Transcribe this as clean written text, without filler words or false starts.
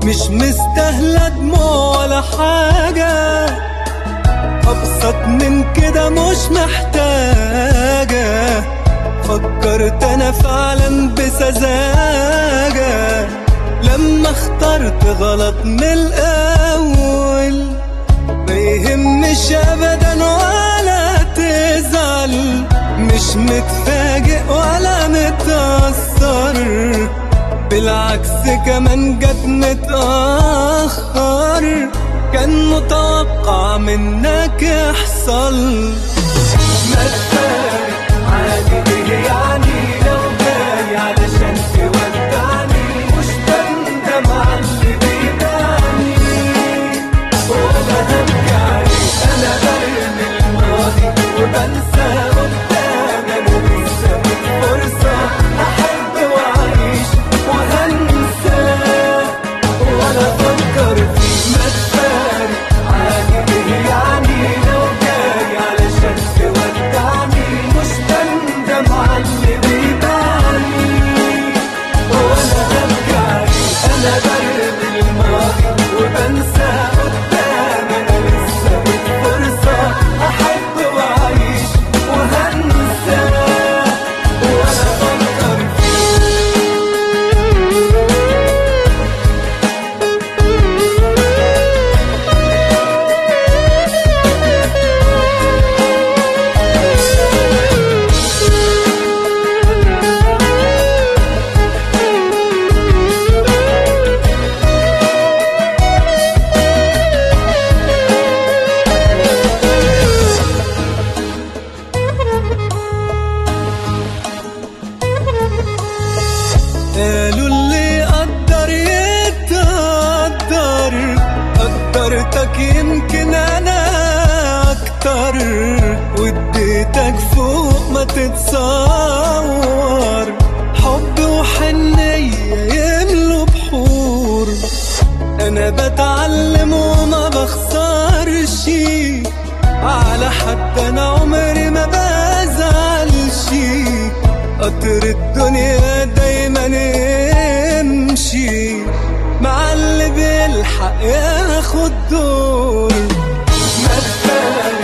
مش مستاهلة دموع ولا حاجة، أبسط من كده مش محتاجة. فكرت أنا فعلا بسذاجة لما اخترت غلط من الأول. ما يهمش أبدا ولا تزعل، مش متفاجئ ولا متأثر، بالعكس كمان جت متأخر. كان متوقع منك يحصل. ما تفارق عادي ايه يعني لو جاي علشان تودعني، مش بندم على اللي بيداني ولا هبكي عليك. انا برمي الماضي وبنسى قدام، انا لسه ليك فرصة احب واعيش وهنسى ولا افكر فيك. ما تفارق عادي ايه يعني لو جاي علشان تودعني، مش بندم على اللي بيباني ولا هبكي عليك. انا برمي الماضي وبنسى قدام، انا لسه ليك فرصة احب واعيش وهنسى ولا افكر فيك. قالوا اللي قدر يتقدر، قدرتك يمكن انا اكتر، واديتك فوق ما تتصور. حب وحنية يملوا بحور، انا بتعلم وما بخسرش على حد، انا عمري ما بزعلش. قطر الدنيا دايما يمشي مع اللي بيلحق ياخد دور. ما